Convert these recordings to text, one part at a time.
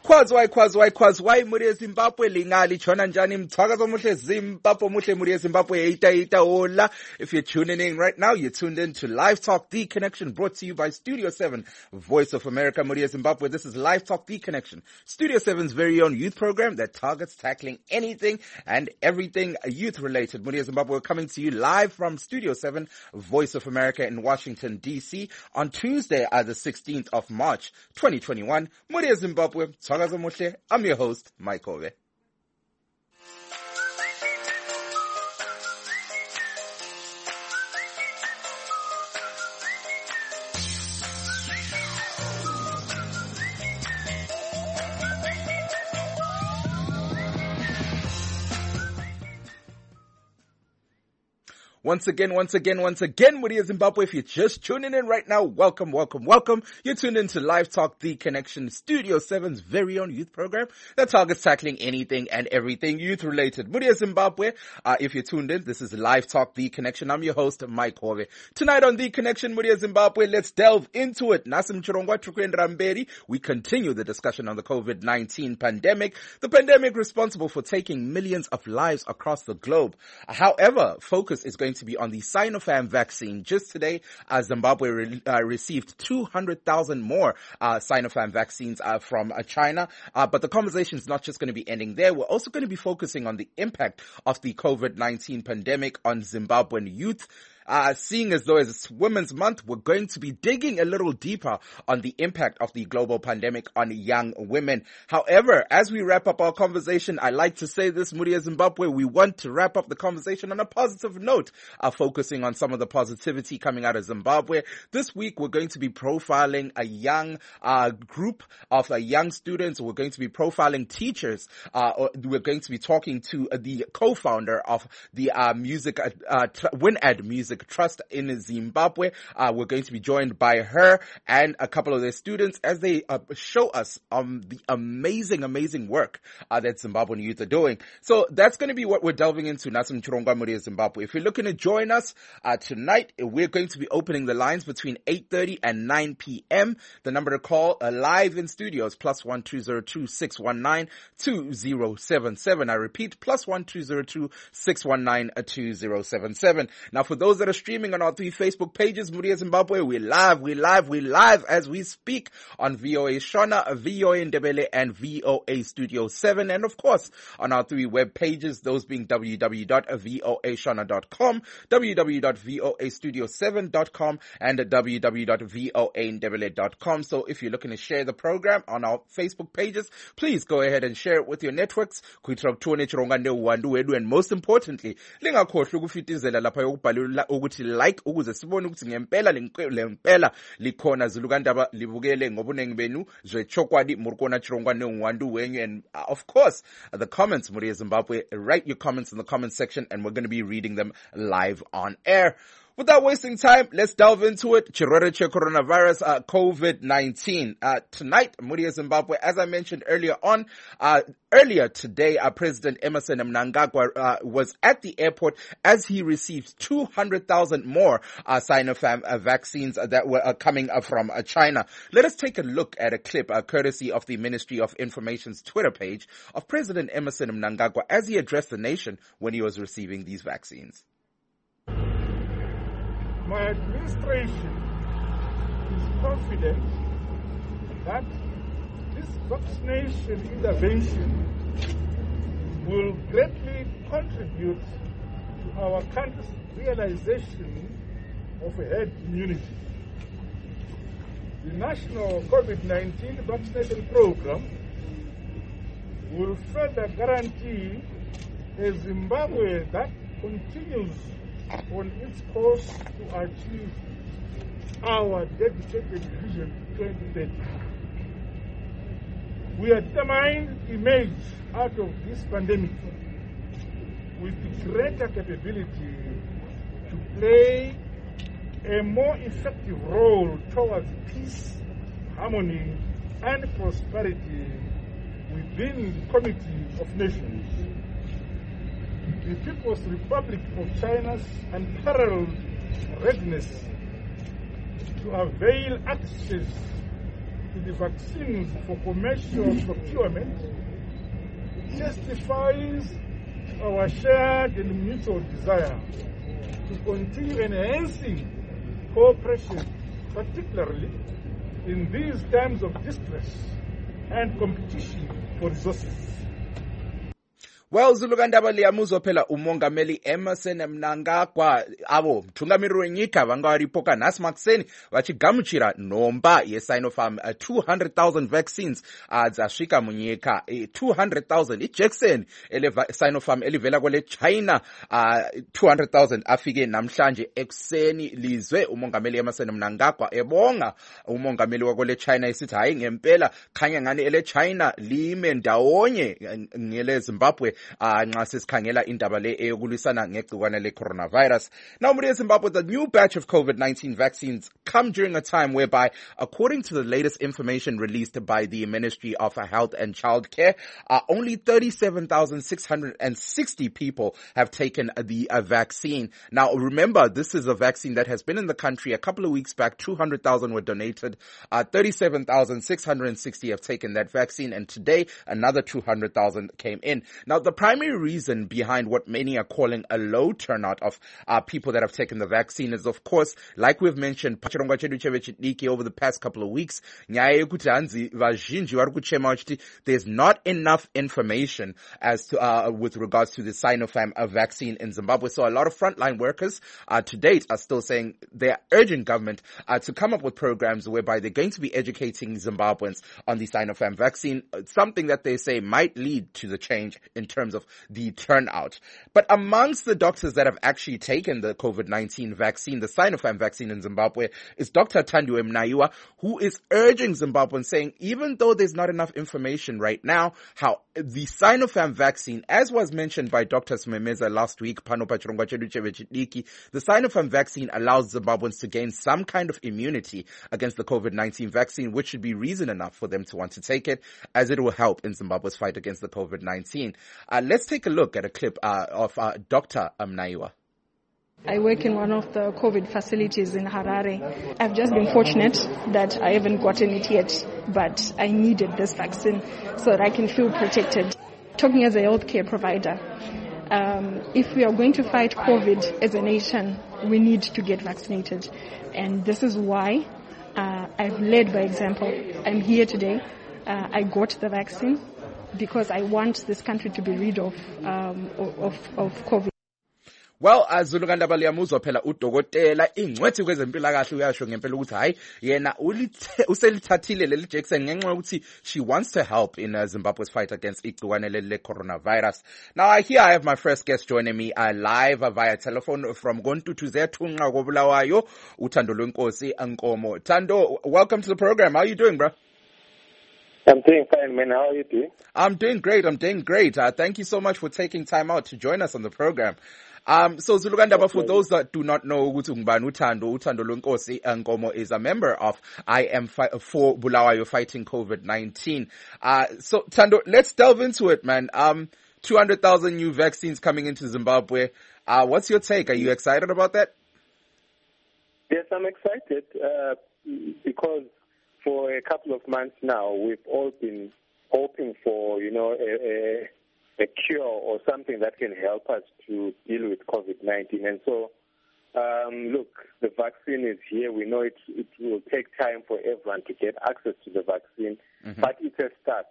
Kwazwai muri Zimbabwe lingali chona njani mthakazo muhle Zimbabwe muhle muri Zimbabwe ita hola. If you're tuning in right now, you're tuned in to Live Talk The Connection, brought to you by Studio 7, Voice of America muri Zimbabwe. This is Live Talk The Connection, Studio 7's very own youth program that targets tackling anything and everything youth related. Muri Zimbabwe, we're coming to you live from Studio 7, Voice of America in Washington DC on Tuesday, the 16th of March, 2021. Muri Zimbabwe, Tswakazo Muhle. I'm your host, Mike Ove. Once again, Muria Zimbabwe, if you're just tuning in right now, welcome. You're tuned into Live Talk The Connection, Studio 7's very own youth program that targets tackling anything and everything youth-related. Muria Zimbabwe, if you're tuned in, this is Live Talk The Connection. I'm your host, Mike Hove. Tonight on The Connection, Muria Zimbabwe, let's delve into it. Nasim Chirongwa Trukwendra Mberi, we continue the discussion on the COVID-19 pandemic, the pandemic responsible for taking millions of lives across the globe. However, focus is going to be on the Sinopharm vaccine. Just today, Zimbabwe received 200,000 more Sinopharm vaccines from China. But the conversation is not just going to be ending there. We're also going to be focusing on the impact of the COVID-19 pandemic on Zimbabwean youth. Seeing as though it's Women's Month, we're going to be digging a little deeper on the impact of the global pandemic on young women. However, as we wrap up our conversation, I like to say this, Muria Zimbabwe, we want to wrap up the conversation on a positive note, focusing on some of the positivity coming out of Zimbabwe. This week, we're going to be profiling a young group of young students. We're going to be profiling teachers. We're going to be talking to the co-founder of the WinAd Music Trust in Zimbabwe. We're going to be joined by her and a couple of their students as they show us the amazing work that Zimbabwean youth are doing. So that's going to be what we're delving into, Nasim Chirongwa Muria Zimbabwe. If you're looking to join us tonight, we're going to be opening the lines between 8:30 and 9 p.m. The number to call live in studios, +1 202 619 2077. I repeat, +1 202 619 2077. Now, for those that are streaming on our 3 Facebook pages, Muria Zimbabwe, we live as we speak on VOA Shona, VOA Ndebele, and VOA Studio 7, and of course on our 3 web pages, those being www.voashona.com, www.voastudio7.com, and www.voandebele.com. So if you're looking to share the program on our Facebook pages, please go ahead and share it with your networks. And most importantly, ukuthi like ukuze sibone ukuthi ngempela lempela likhona Zilukandaba libukele ngobunengi benu Chokwadi Murkona Chirongwa Nwandu wenyu. And of course the comments, Muria Zimbabwe, write your comments in the comment section and we're going to be reading them live on air. Without wasting time, let's delve into it. Chirorete coronavirus, COVID-19. Tonight, Muria Zimbabwe, as I mentioned earlier today, President Emmerson Mnangagwa was at the airport as he received 200,000 more Sinopharm vaccines that were coming from China. Let us take a look at a clip courtesy of the Ministry of Information's Twitter page of President Emmerson Mnangagwa as he addressed the nation when he was receiving these vaccines. My administration is confident that this vaccination intervention will greatly contribute to our country's realization of herd immunity. The national COVID-19 vaccination program will further guarantee a Zimbabwe that continues on its course to achieve our dedicated vision 2030. We are determined to emerge out of this pandemic with greater capability to play a more effective role towards peace, harmony, and prosperity within the Community of Nations. The People's Republic of China's unparalleled readiness to avail access to the vaccines for commercial procurement testifies our shared and mutual desire to continue enhancing cooperation, particularly in these times of distress and competition for resources. Well, Zulu Kandaba liyamuzo phela umongameli Emmerson Mnangagwa abo mthungamiri wenyika vangaripoka nhasi makuseni vachigamuchira nhomba yeSinopharm 200,000 vaccines dzasvika munyika 200,000 ijekiseni Sinopharm elivela kwele China 200,000 afike namhlanje ekuseni lizwe umongameli Emmerson Mnangagwa ebonga umongameli wakwele China esithi hayi ngempela khanya ngani ele China lime ndawonye ngele Zimbabwe nxa sesikhangela indaba le eyokulwisana ngegcikwane le-coronavirus. Now, Muria Zimbabwe, the new batch of COVID-19 vaccines come during a time whereby, according to the latest information released by the Ministry of Health and Child Care, only 37,660 people have taken the vaccine. Now, remember, this is a vaccine that has been in the country a couple of weeks back. 200,000 were donated. 37,660 have taken that vaccine, and today another 200,000 came in. Now, the primary reason behind what many are calling a low turnout of people that have taken the vaccine is, of course, like we've mentioned, over the past couple of weeks, there's not enough information as to with regards to the Sinopharm vaccine in Zimbabwe. So a lot of frontline workers to date are still saying they're urging government to come up with programs whereby they're going to be educating Zimbabweans on the Sinopharm vaccine, something that they say might lead to the change in terms of the turnout. But amongst the doctors that have actually taken the COVID-19 vaccine, the Sinopharm vaccine in Zimbabwe, is Dr. Thandiwe Mnaiwa, who is urging Zimbabweans, saying even though there's not enough information right now, how the Sinopharm vaccine, as was mentioned by Dr. Smemeza last week, the Sinopharm vaccine allows Zimbabweans to gain some kind of immunity against the COVID-19 vaccine, which should be reason enough for them to want to take it, as it will help in Zimbabwe's fight against the COVID-19. Let's take a look at a clip of Dr. Mnaiwa. I work in one of the COVID facilities in Harare. I've just been fortunate that I haven't gotten it yet, but I needed this vaccine so that I can feel protected. Talking as a healthcare provider, if we are going to fight COVID as a nation, we need to get vaccinated. And this is why I've led by example. I'm here today. I got the vaccine because I want this country to be rid of COVID. Well, Zulu Kandaba liyamuzwa phela udokotela ingcwethi kwezempilakahle uyasho ngempela ukuthi hayi yena uselithathile leli Jackson ngenxa yokuthi she wants to help in Zimbabwe's fight against igcikwane le coronavirus. Now here I have my first guest joining me live via telephone from Gontutuzea Thunqa koBulawayo, uThando Lwenkosi Nkomo. Thando, welcome to the program. How are you doing, bro? I'm doing fine, man. How are you doing? I'm doing great. Thank you so much for taking time out to join us on the program. So Zulu Kandaba, for those that do not know, Uthando Lwenkosi Nkomo is a member of for Bulawayo fighting COVID-19. So Thando, let's delve into it, man. 200,000 new vaccines coming into Zimbabwe. What's your take? Are you excited about that? Yes, I'm excited because for a couple of months now, we've all been hoping for, a cure or something that can help us to deal with COVID-19. And so, look, the vaccine is here. We know it will take time for everyone to get access to the vaccine, but it's a start.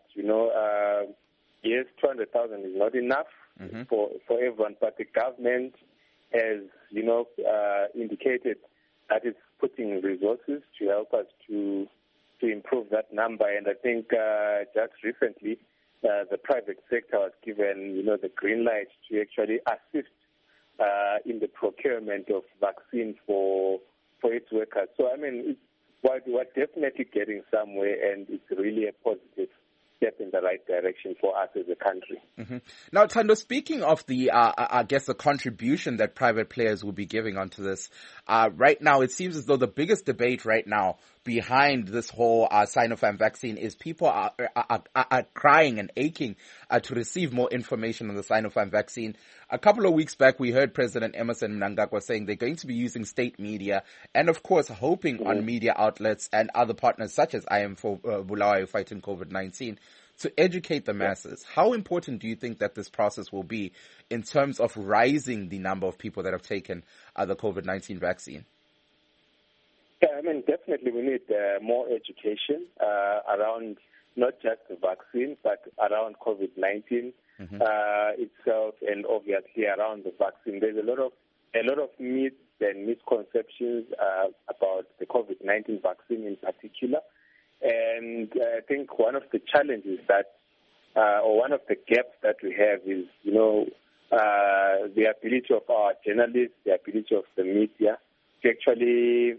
Yes, 200,000 is not enough for everyone, but the government has, indicated that it's putting resources to help us to improve that number. And I think just recently, the private sector was given, the green light to actually assist in the procurement of vaccine for its workers. So, I mean, we're definitely getting somewhere, and it's really a positive step in the right direction for us as a country. Now, Thando, speaking of the, the contribution that private players will be giving onto this, right now it seems as though the biggest debate right now behind this whole Sinopharm vaccine is people are crying and aching to receive more information on the Sinopharm vaccine. A couple of weeks back, we heard President Emmerson Mnangagwa saying they're going to be using state media and, of course, hoping on media outlets and other partners such as IM4 Bulawayo fighting COVID-19 to educate the masses. How important do you think that this process will be in terms of rising the number of people that have taken the COVID-19 vaccine? Yeah, I mean, definitely we need more education around not just the vaccine, but around COVID-19 itself, and obviously around the vaccine. There's a lot of myths and misconceptions about the COVID-19 vaccine in particular. And I think one of the challenges or one of the gaps that we have is, the ability of our journalists, the ability of the media to actually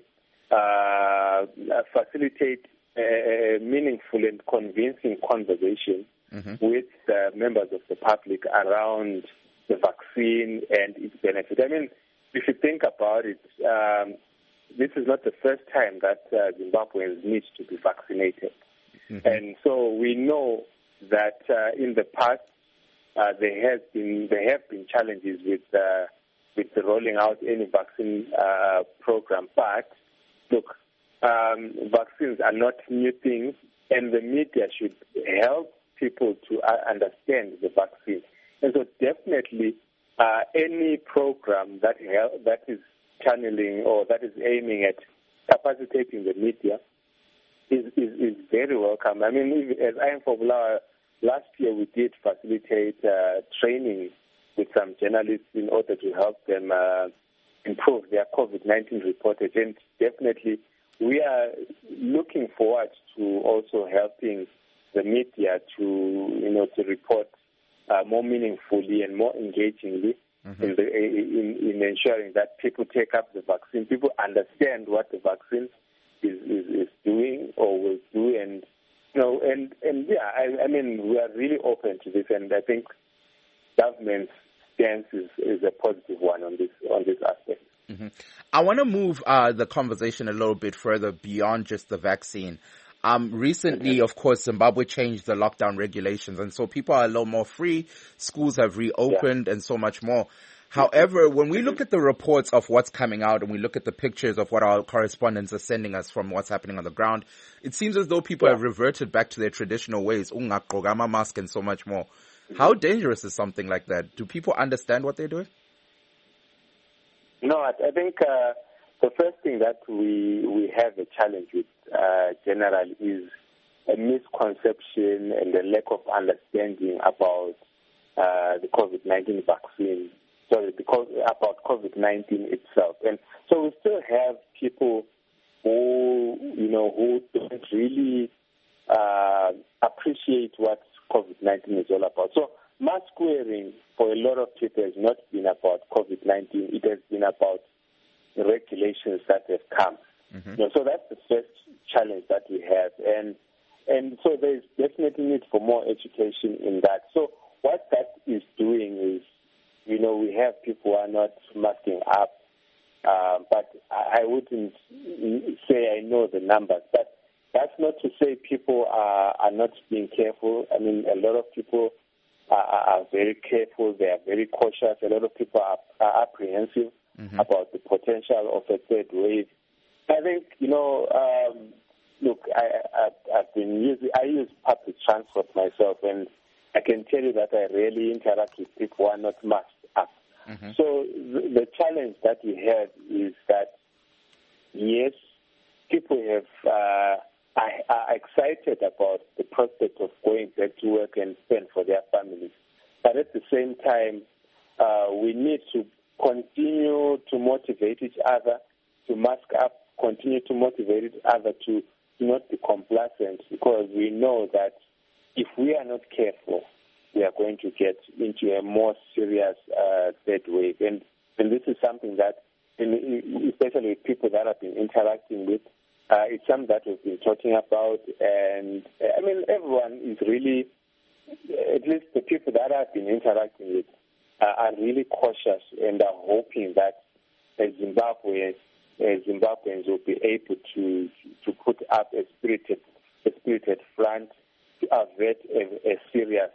facilitate a meaningful and convincing conversation with members of the public around the vaccine and its benefit. I mean, if you think about it, this is not the first time that Zimbabweans need to be vaccinated. And so we know that in the past there have been challenges with the rolling out any vaccine program. But look, vaccines are not new things, and the media should help people to understand the vaccine. And so definitely any program that is channeling or that is aiming at capacitating the media is very welcome. I mean, as IM4 Bulawayo, last year we did facilitate training with some journalists in order to help them improve their COVID-19 reportage. And definitely we are looking forward to also helping the media to report more meaningfully and more engagingly in ensuring that people take up the vaccine, people understand what the vaccine is doing or will do, and I mean, we are really open to this, and I think government's stance is a positive one on this aspect. I want to move the conversation a little bit further beyond just the vaccine. Recently, of course, Zimbabwe changed the lockdown regulations, and so people are a little more free. Schools have reopened and so much more. However, when we look at the reports of what's coming out and we look at the pictures of what our correspondents are sending us from what's happening on the ground, it seems as though people have reverted back to their traditional ways, ungagqokama mask and so much more. How dangerous is something like that? Do people understand what they're doing? No, I think the first thing that we have a challenge with generally is a misconception and a lack of understanding about the COVID-19 vaccine, about COVID-19 itself. And so we still have people who don't really appreciate what COVID-19 is all about. So mask wearing for a lot of people has not been about COVID-19. It has been about the regulations that have come. So that's the first challenge that we have. And so there's definitely need for more education in that. So what that is doing is, we have people who are not masking up, but I wouldn't say I know the numbers. But that's not to say people are not being careful. I mean, a lot of people are very careful. They are very cautious. A lot of people are apprehensive about the potential of a third wave. I think, look, I use public transport myself, and I can tell you that I rarely interact with people who are not masked up. So the challenge that we have is that, yes, people are excited about the prospect of going back to work and spend for their families. But at the same time, we need to continue to motivate each other to mask up, continue to motivate each other to not be complacent, because we know that if we are not careful, we are going to get into a more serious third wave. And this is something that, especially with people that I've been interacting with, it's something that we've been talking about. And, I mean, everyone is really, at least the people that I've been interacting with, are really cautious and are hoping that Zimbabweans will be able to put up a spirited front to avert a serious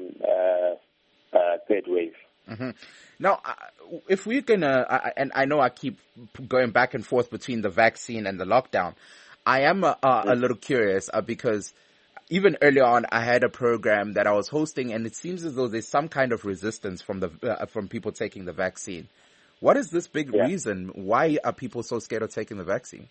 third wave. Mm-hmm. Now, if we can, and I know I keep going back and forth between the vaccine and the lockdown, I am a little curious because even earlier on, I had a program that I was hosting, and it seems as though there's some kind of resistance from people taking the vaccine. What is this big reason? Why are people so scared of taking the vaccine?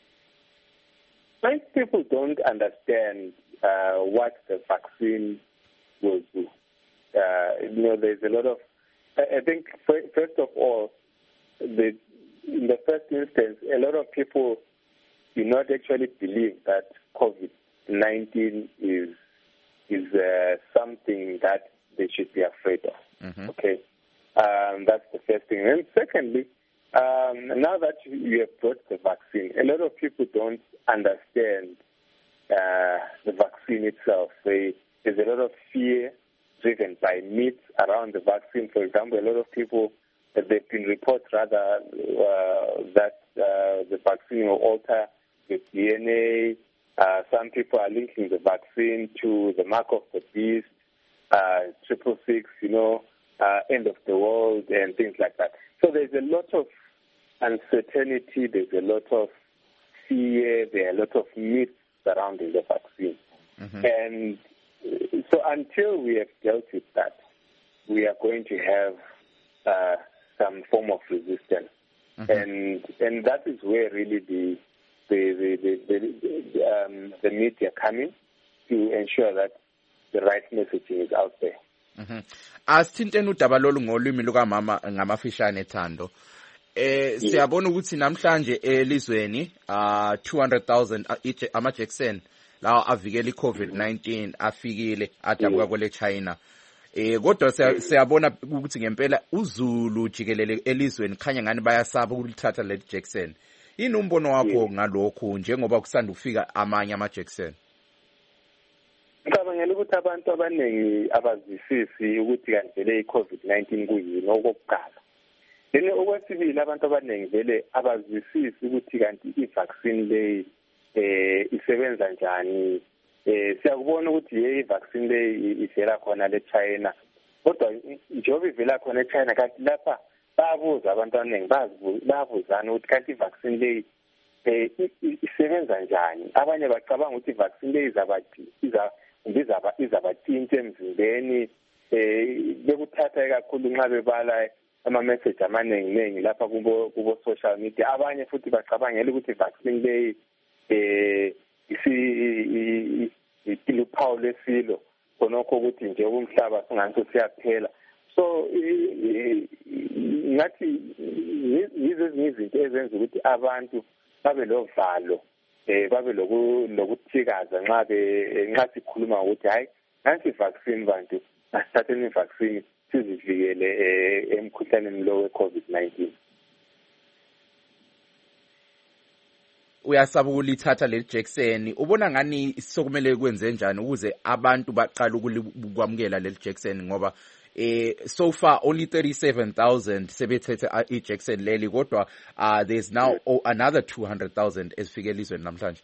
Most people don't understand what the vaccine will do. There's a lot of. I think first of all, in the first instance, a lot of people do not actually believe that COVID-19 is something that they should be afraid of. Mm-hmm. Okay, that's the first thing. And secondly, now that you have brought the vaccine, a lot of people don't understand the vaccine itself. There's a lot of fear driven by myths around the vaccine. For example, a lot of people, there have been reports rather that the vaccine will alter the DNA. Some people are linking the vaccine to the mark of the beast, 666, end of the world and things like that. So there's a lot of uncertainty, there's a lot of fear, there are a lot of myths surrounding the vaccine. Mm-hmm. And so until we have dealt with that, we are going to have some form of resistance. Mm-hmm. And that is where really the media come in to ensure that the right messaging is out there. Mm-hmm. Asithinteni udaba lolu ngolimi lukamama ngamafishane Thando. Siyabona ukuthi namhlanje elizweni 200,000 amajekiseni lawa avikela iCovid-19 afikile adabuka kwele China. Kodwa siyabona ukuthi ngempela uZulu jikelele elizweni khanya ngani bayasaba ukulithatha leli jekiseni. Yini umbono wakho ngalokho njengoba kusanda ukufika amanye amajekiseni? Ngicabangela ukuthi abantu abaningi abazwisisi ukuthi kanti le iCovid-19 kuyini okokuqala. Then okwesibili abantu abaningi vele abazwisisi ukuthi kanti i-vaccine le isebenza njani. Siyakubona ukuthi i-vaccine le ivela khona le China. Kodwa njengoba ivela khona eChina kanti lapha bayabuza abantu abaningi bayabuzana ukuthi kanti i-vaccine le isebenza njani. Abanye bacabanga ukuthi i-vaccine le izabathinta emzimbeni. Bekuthatha kakhulu nxa bebala ama-message amaningi lapha kubo social media. Abanye futhi bacabangela ukuthi i-vaccine le iluphawu lesilo khonokho ukuthi nje umhlaba singathi siyaphela. So ngathi yizo ezinye izinto ezenza ukuthi abantu babe lovalo babe lokuthikaza nxa sikhuluma ukuthi hayi nansi i-vaccine bantu asithatheni i-vaccine sizivikele emkhuhlaneni lo we-COVID-19. Uyasaba ukulithatha leli jekiseni, ubona ngani sokumele kwenze njani ukuze abantu baqala ukwamukela leli jekiseni ngoba so far only 37,000 sebethethe ijekiseni leli kodwa there's now another 200,000 esifike elizweni namhlanje.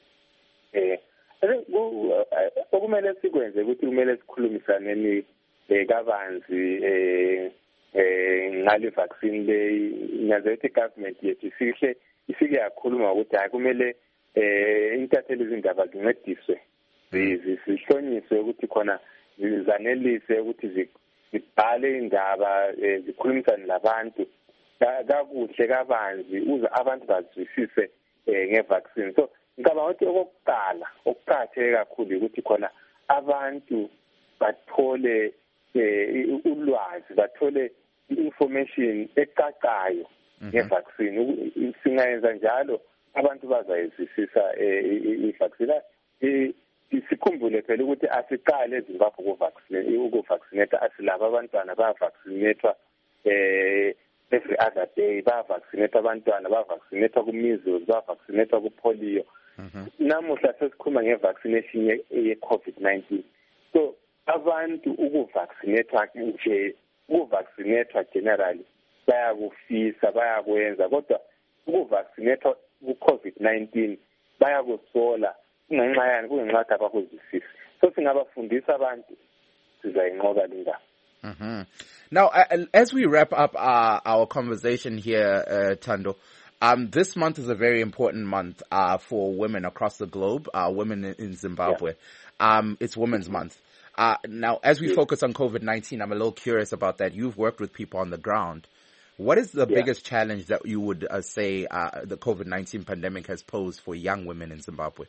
Okumele sikwenze ukuthi kumele sikhulumisaneni kabanzi ngale vaccine le ngazethi government yethu isike yakhuluma ukuthi hayi kumele intatheli izindaba zincediswe zihlonyiswe ukuthi khona zanelise ukuthi zibhale indaba zikhulumisane labantu kakuhle kabanzi uze abantu bazwisise ngevaccine. So ngicabanga ukuthi okuqakatheke kakhulu ukuthi khona abantu bathole ulwazi, bathole information ecacayo ngevaccine. Singayenza njalo abantu bazayizwisisa i-vaccine. Sikhumbule phela ukuthi asiqale eZimbabwe ukuvaccinate, asilabo abantwana bayavaccinatwa every other day, bayavaccinatwa abantwana, bayavaccinatwa ku-measles, bayavaccinatwa ku-polio. Namuhla sesikhuluma nge-vaccination ye-COVID-19. So abantu ukuvaccinatwa nje, ukuvaccinatwa generally bayakufisa, bayakwenza, kodwa ukuvaccinatwa ku-COVID-19 bayakusola kungenxa yani kungenxa abakuzwisisi. So singabafundisa abantu sizayinqoba le ndaba. Now, as we wrap up our conversation here, Thando, this month is a very important month for women across the globe, women in Zimbabwe. Yeah. It's Women's Month. Now, as we focus on COVID-19, I'm a little curious about that. You've worked with people on the ground. What is the biggest challenge that you would say the COVID-19 pandemic has posed for young women in Zimbabwe?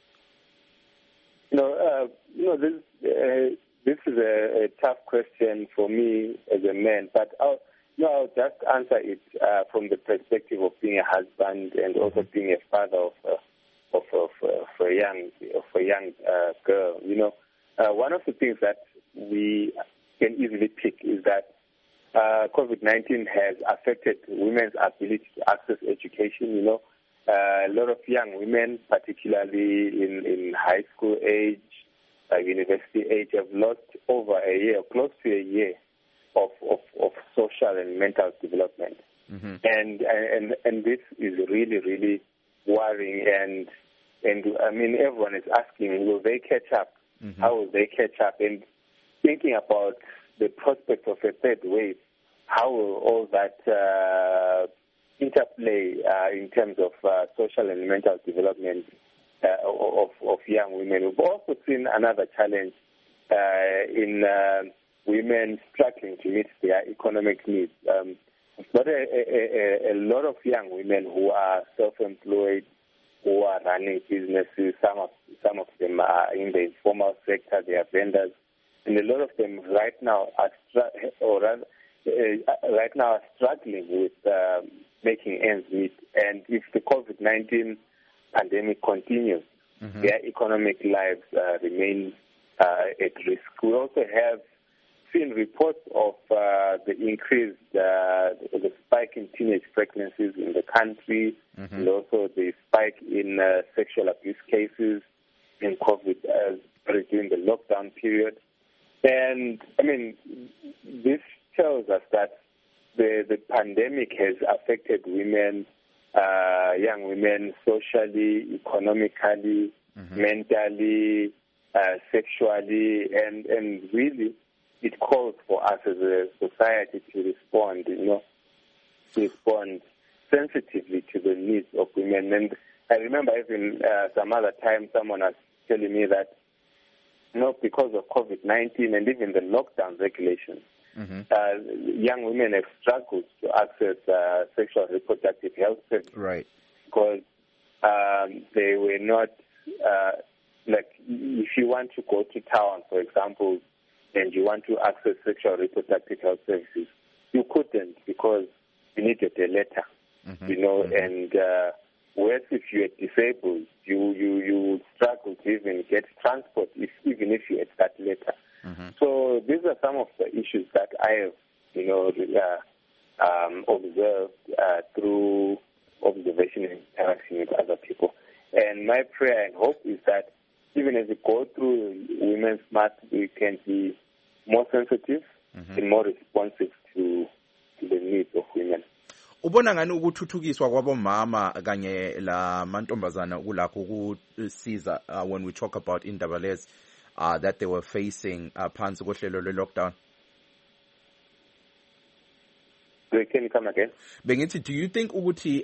This is a tough question for me as a man, but I'll just answer it from the perspective of being a husband and also being a father of a young girl. One of the things that we can easily pick is that COVID-19 has affected women's ability to access education. A lot of young women, particularly in high school age, university age, have lost over a year, close to a year of social and mental development. And this is really, really worrying. And I mean, everyone is asking, will they catch up? How will they catch up? And thinking about the prospect of a third wave, how will all that interplay in terms of social and mental development of young women? We've also seen another challenge in women struggling to meet their economic needs. But a lot of young women who are self-employed, who are running businesses. Some of them are in the informal sector. They are vendors, and a lot of them right now are struggling with making ends meet. And if the COVID-19 pandemic continues, their economic lives remain at risk. We also have seen reports of the increased the spike in teenage pregnancies in the country, and also the spike in sexual abuse cases in COVID during the lockdown period. And I mean, this tells us that the pandemic has affected women, young women, socially, economically, mentally, sexually, and really it calls for us as a society to respond, to respond sensitively to the needs of women. And I remember even some other time someone was telling me that, because of COVID-19 and even the lockdown regulations, young women have struggled to access sexual reproductive health services. Right. Because they were not, if you want to go to town, for example, and you want to access sexual reproductive health services, you couldn't because you needed a letter, and whereas if you are disabled, you would struggle to even get transport even if you had that letter. So these are some of the issues that I have, observed through observation and interaction with other people. And my prayer and hope is that even as we go through Women's Month, we can be more sensitive and more responsive to the needs of women. Ubona ngani ukuthuthukiswa kwabomama kanye la mantombazana kulakho ukusiza when we talk about indaba that they were facing phansi kohlelo lwe-lockdown? Can you come again? Bengithi, do you think ukuthi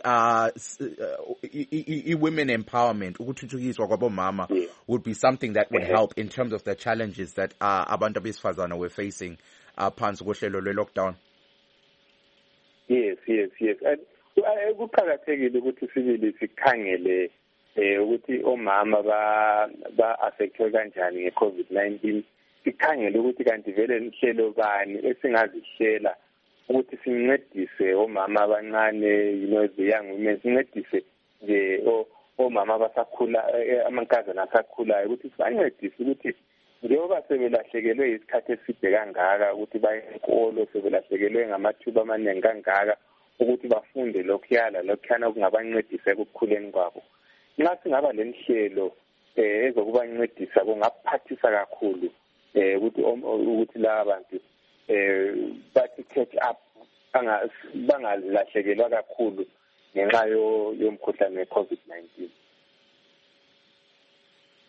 women empowerment, ukuthuthukiswa kwabomama, would be something that would help in terms of the challenges that abantu besifazana were facing phansi kohlelo lwe-lockdown? Yes. Kuqakathekile ukuthi sibili sikhangele ukuthi omama ba-affectwe kanjani nge-COVID-19. Sikhangele ukuthi kanti vele inhlelo bani esingazihlela ukuthi sincedise omama abancane, the young women, sincedise nje omama abasakhula, amankazana asakhulayo, ukuthi sibancedise ukuthi njengoba sebelahlekelwe isikhathi eside kangaka ukuthi baye enkolo, sebelahlekelwe ngamathuba amaningi kangaka ukuthi bafunde lokhuyana okungabancedisa ekukhuleni kwabo. Nxa singaba lenhlelo ezokubancedisa kungaphathisa kakhulu ukuthi laba bantu bathi catch up bangalahlekelwa kakhulu ngenxa yomkhuhlane we-COVID-19.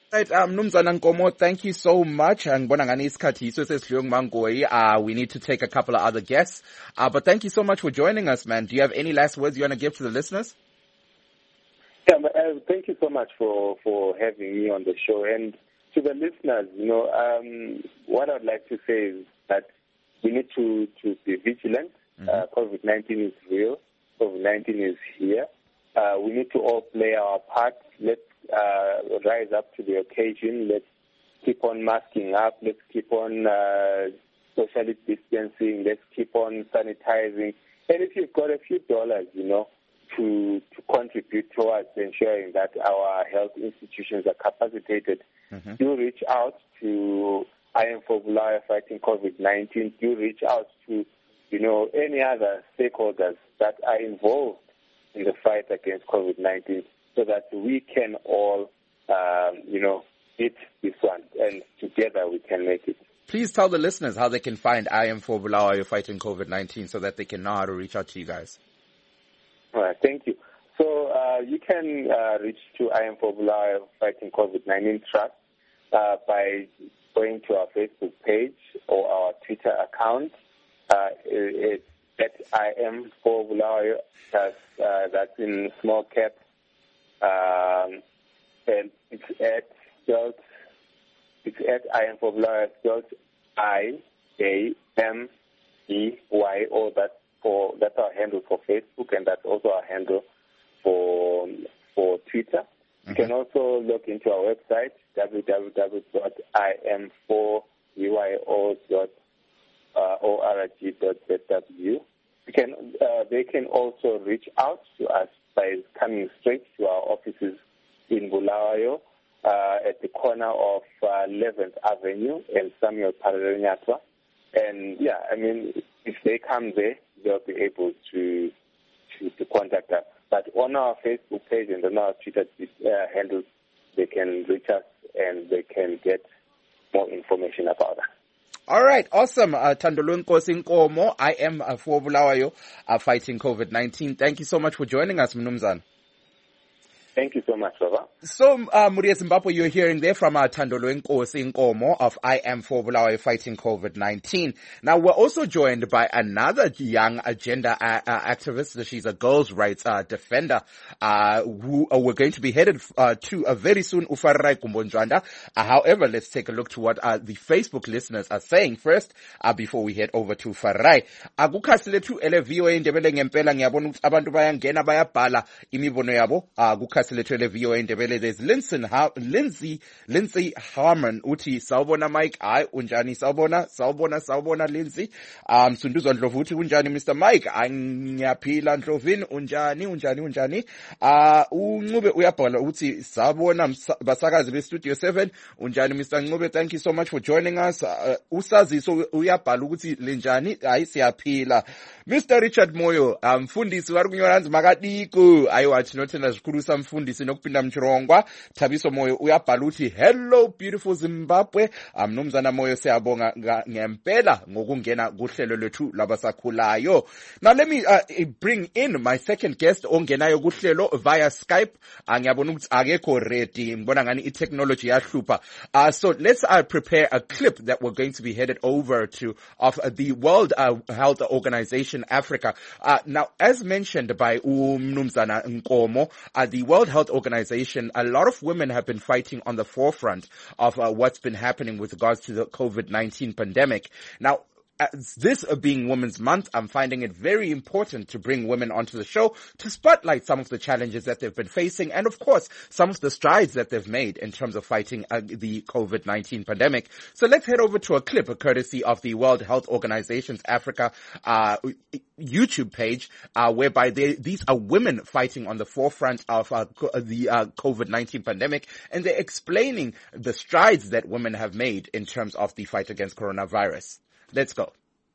Right, Mnumzana Nkomo, thank you so much. Ngibona ngani isikhathi iso sesidliwe nguMangoyi. We need to take a couple of other guests. But thank you so much for joining us, man. Do you have any last words you want to give to the listeners? Yeah, thank you so much for having me on the show. And to the listeners, what I'd like to say is that we need to be vigilant. COVID-19 is real. COVID-19 is here. We need to all play our part. Let's rise up to the occasion. Let's keep on masking up. Let's keep on socially distancing. Let's keep on sanitizing. And if you've got a few dollars, to contribute towards ensuring that our health institutions are capacitated, do reach out to I Am for Bulawayo Fighting COVID-19. Do reach out to, any other stakeholders that are involved in the fight against COVID-19 so that we can all, beat this one, and together we can make it. Please tell the listeners how they can find I Am for Bulawayo Fighting COVID-19 so that they can know how to reach out to you guys. All right, thank you. So you can reach to I Am for Bulawayo Fighting COVID-19 Trust by going to our Facebook page or our Twitter account. It's at I Am for Bulawayo. That's in small caps. And it's at I Am for Bulawayo, spelled IAMEYO. That's our handle for Facebook, and that's also our handle for Twitter. You can also look into our website, www.im4uio.org.zw. They can also reach out to us by coming straight to our offices in Bulawayo at the corner of 11th Avenue and Samuel Paralenyatwa. And if they come there, they'll be able to contact us. But on our Facebook page and on our Twitter handles, they can reach us and they can get more information about us. All right, awesome. Thandolwe Nkosi Nkomo, I Am for Bulawayo Fighting COVID-19. Thank you so much for joining us, Mnumzana. Thank you so much, Baba. So, Muria Zimbabwe, you're hearing there from Thandolwe Nkosi Nkomo of I Am for Bulawayo Fighting COVID-19. Now, we're also joined by another young agenda activist. She's a girls' rights defender who we're going to be headed to very soon, Ufararai Kumbonjwanda. However, let's take a look to what the Facebook listeners are saying first before we head over to Ufararai. Akukhasilethu ele VOA Ndebele ngempela ngiyabona ukuthi abantu bayangena bayabhala imibono yabo Letele VOA Ndebele. There's Lindsay Harmon uthi sawubona Mike hayi unjani sawubona Lindsay. Msunduzwa Ndlovu uthi unjani Mr Mike ngiyaphila Ndlovini unjani uNcube uyabhala uthi sawubona basakazi be Studio 7 unjani Mr Ncube, thank you so much for joining us. Usaziso uyabhala ukuthi lenjani hayi siyaphila. Mr Richard Moyo mfundisi wari kunyoranzi makadiko ayiwathi nothenda zikhulusa mfundisi nokupinda mchirongwa. Thabiso Moyo uyabhala uthi hello beautiful Zimbabwe. Mnumzana Moyo siyabonga ngempela ngokungena kuhlelo lwethu labasakhulayo. Now let me bring in my second guest ongenayo kuhlelo via Skype. Ngiyabona ukuthi akekho ready, ngibona ngani i-technology yahlupha. So let's prepare a clip that we're going to be headed over to of the World Health Organization Africa. Now, as mentioned by Mnumzana Nkomo, the World Health Organization, a lot of women have been fighting on the forefront of what's been happening with regards to the COVID-19 pandemic. Now, this being Women's Month, I'm finding it very important to bring women onto the show to spotlight some of the challenges that they've been facing and, of course, some of the strides that they've made in terms of fighting the COVID-19 pandemic. So let's head over to a clip, courtesy of the World Health Organization's Africa YouTube page, whereby these are women fighting on the forefront of the COVID-19 pandemic, and they're explaining the strides that women have made in terms of the fight against coronavirus. Let's go.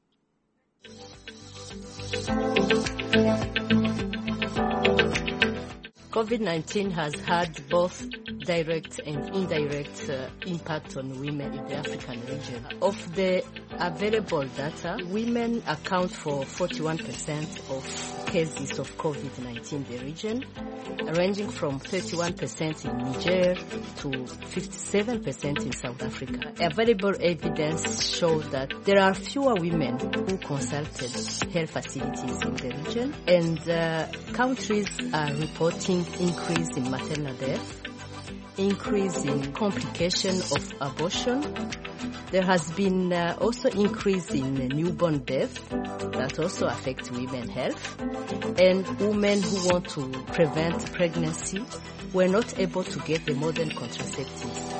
COVID-19 has had both direct and indirect impact on women in the African region. Of the available data, women account for 41% of cases of COVID-19 in the region, ranging from 31% in Niger to 57% in South Africa. Available evidence shows that there are fewer women who consulted health facilities in the region, and countries are reporting increase in maternal death, increase in complication of abortion. There has been also increase in newborn death that also affects women's health, and women who want to prevent pregnancy were not able to get the modern contraceptives.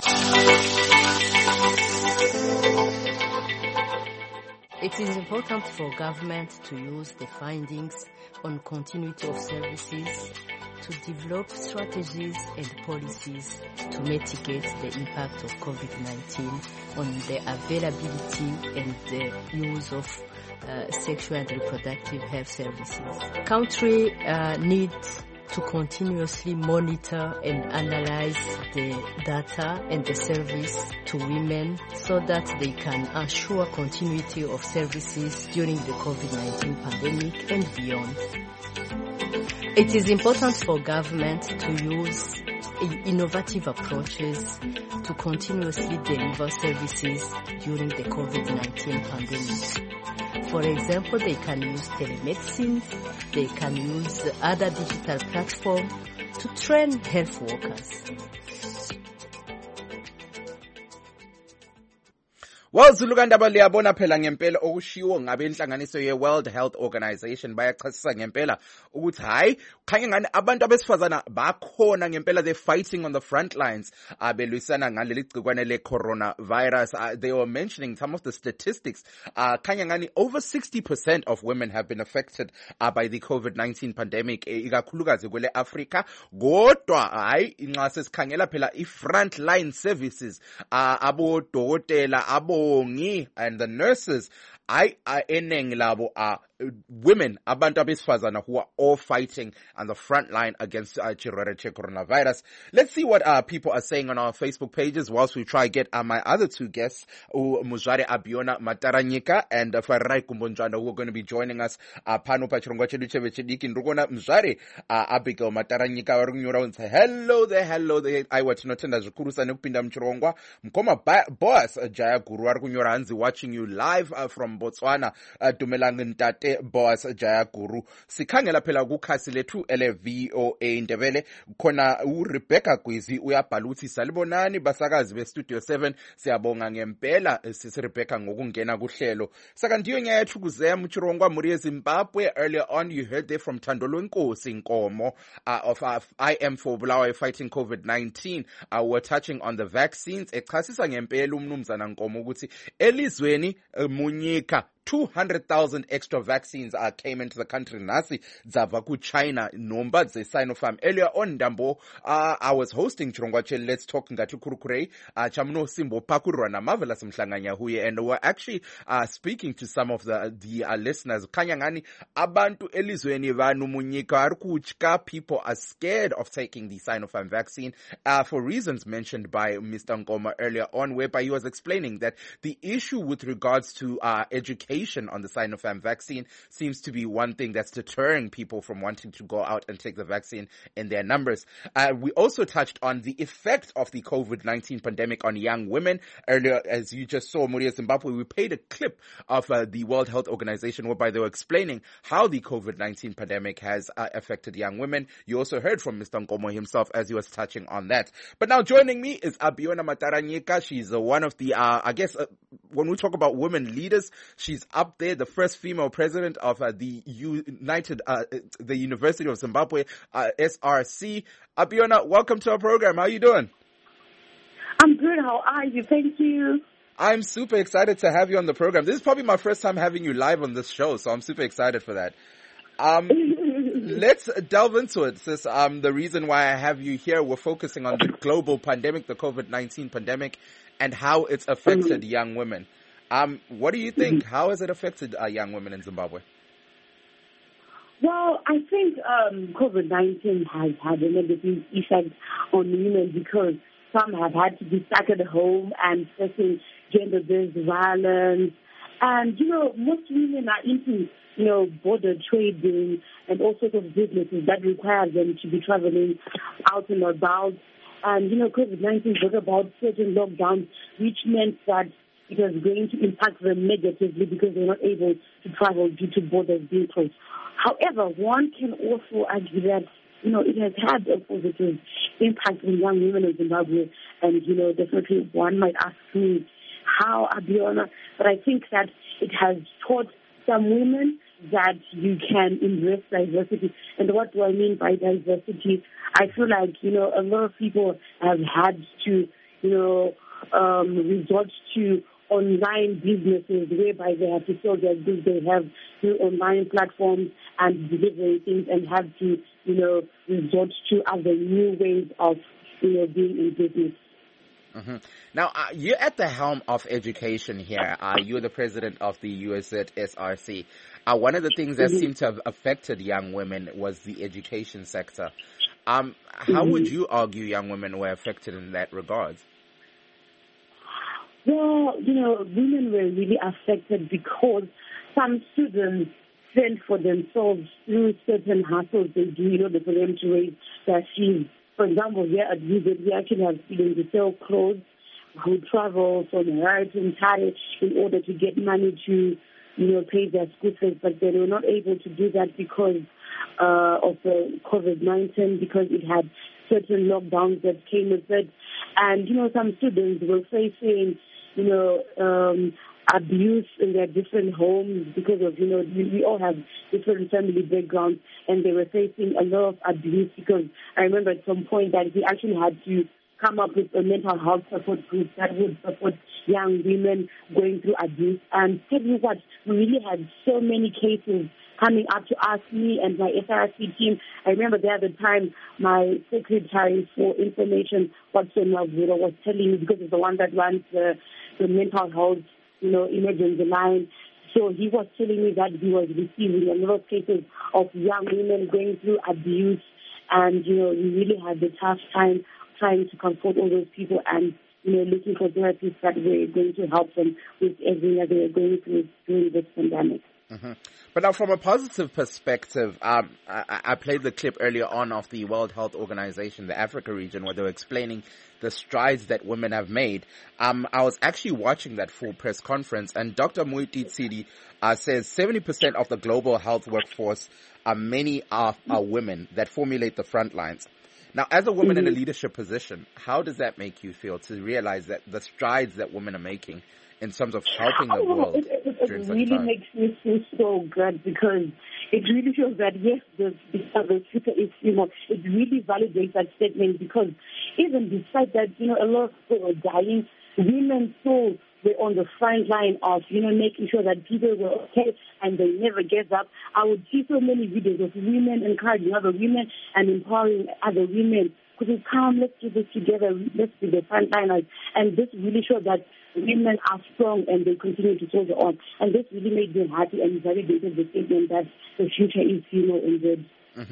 It is important for government to use the findings on continuity of services to develop strategies and policies to mitigate the impact of COVID-19 on the availability and the use of sexual and reproductive health services. Country needs to continuously monitor and analyze the data and the service to women so that they can ensure continuity of services during the COVID-19 pandemic and beyond. It is important for government to use innovative approaches to continuously deliver services during the COVID-19 pandemic. For example, they can use telemedicine, they can use other digital platforms to train health workers. Well, Zulukandaba liyabona phela ngempela okushiwo ngabe inhlanganiso ye-World Health Organization bayachasisa ngempela ukuthi hayi khanye ngani abantu abesifazana bakhona ngempela they're fighting on the front lines belwisana ngaleli gcikwane le-coronavirus. They were mentioning some of the statistics. Khanye ngani over 60% of women have been affected by the COVID-19 pandemic ikakhulukazi kwele Africa. Kodwa hayi nxa sesikhangela phela i-front line services abodokotela and the nurses eneng labo are women, abantu abesifazana, who are all fighting on the front line against coronavirus. Let's see what people are saying on our Facebook pages whilst we try to get my other two guests, Muzare Abiona Mataranyika and Farai Kumbonjana, who are going to be joining us. Pano Pachirongwa Cheducheve Chediki Ndrugona Muzare Abigail Mataranyika Warunyura and say hello there. I watch Notenda Zukurusa Nupinda Mchirongwa Mkoma Boss Jaya Guru Warunyura Anzi watching you live from Botswana. Dumelang Ntate Boss Jaya Guru. Sikhangela phela kukhasi lethu ele-VOA Ndebele khona uRebecca Gwizi uyabhaluthi salibonani basakazi beStudio 7 siyabonga ngempela sisiRebecca ngokungena kuhlelo. Saka ndiyo nyayethu kuzeya Mchirongwa muri eZimbabwe. Earlier on you heard there from Thandolo Nkosi Nkomo of I Am for Bulawayo fighting COVID-19. We're touching on the vaccines. Echasisa ngempela umnumzana Nkomo ukuthi elizweni munyika 200,000 extra vaccines came into the country. Nasi Zavaku China Nomba ze Sinopharm. Earlier on Dambo, I was hosting Chirongwache Let's Talk Ngati Kurukure, Chamno Simbo Pakurana Marvelous Mhlanganya Huye, and we're actually speaking to some of the listeners. Kanyangani Abantu Elizweni Vanu Munyika Arkuchka, people are scared of taking the Sinopharm vaccine for reasons mentioned by Mr. Ngoma earlier on, whereby he was explaining that the issue with regards to education on the Sinopharm vaccine seems to be one thing that's deterring people from wanting to go out and take the vaccine in their numbers. We also touched on the effect of the COVID-19 pandemic on young women. Earlier, as you just saw, Muria Zimbabwe, we played a clip of the World Health Organization whereby they were explaining how the COVID-19 pandemic has affected young women. You also heard from Mr. Nkomo himself as he was touching on that. But now joining me is Abiona Mataranyika. She's one of the, when we talk about women leaders, she's up there, the first female president of the University of Zimbabwe, SRC. Abiona, welcome to our program. How are you doing? I'm good. How are you? Thank you. I'm super excited to have you on the program. This is probably my first time having you live on this show, so I'm super excited for that. Let's delve into it, sis. The reason why I have you here, we're focusing on the global pandemic, the COVID-19 pandemic, and how it's affected young women. What do you think? How has it affected young women in Zimbabwe? Well, I think COVID-19 has had a negative effect on women because some have had to be stuck at home and facing gender-based violence And, most women are into, border trading and all sorts of businesses that require them to be traveling out and about. And, COVID-19 brought about certain lockdowns, which meant that it was going to impact them negatively because they're not able to travel due to borders being closed. However, one can also argue that, it has had a positive impact on young women in Zimbabwe. And, definitely one might ask me how, Abiona, but I think that it has taught some women that you can embrace diversity. And what do I mean by diversity? I feel like, a lot of people have had to, resort to online businesses whereby they have to sell their goods. They have new online platforms and delivery things and have to, resort to other new ways of, being in business. Mm-hmm. Now, you're at the helm of education here. You're the president of the USZSRC. One of the things that seemed to have affected young women was the education sector. How would you argue young women were affected in that regard? Well, women were really affected because some students fend for themselves through certain hustles they do in order for them to raise their fees. For example, here at UZ, we actually have students who sell clothes, who travel from Harare to Mtare in order to get money to, pay their school fees, but they were not able to do that because of the COVID-19, because it had certain lockdowns that came with it. And, some students were facing, abuse in their different homes because of, we all have different family backgrounds, and they were facing a lot of abuse because I remember at some point that we actually had to come up with a mental health support group that would support young women going through abuse. And tell you what, we really had so many cases coming up to ask me and my SRC team. I remember the other time my secretary for information, Watson Malvura, was telling me, because he's the one that runs the mental health, emergency line. So he was telling me that he was receiving a lot of cases of young women going through abuse, and, we really had the tough time trying to comfort all those people and, looking for therapists that were going to help them with everything that they were going through during this pandemic. Mm-hmm. But now, from a positive perspective, I played the clip earlier on of the World Health Organization, the Africa region, where they were explaining the strides that women have made. I was actually watching that full press conference, and Dr. Moeti Tsidi says 70% of the global health workforce, many are women that formulate the front lines. Now, as a woman in a leadership position, how does that make you feel to realize that the strides that women are making in terms of helping the world during such time? It really makes me feel so good because it really shows that, yes, the future is female. It really validates that statement because even despite that, a lot of people were dying, women still were on the front line of, making sure that people were okay and they never gave up. I would see so many videos of women encouraging other women and empowering other women. Because come, let's do this together, let's be the frontliners. And this really showed that women are strong and they continue to soldier on. And this really made me happy and validated the statement that the future is female indeed.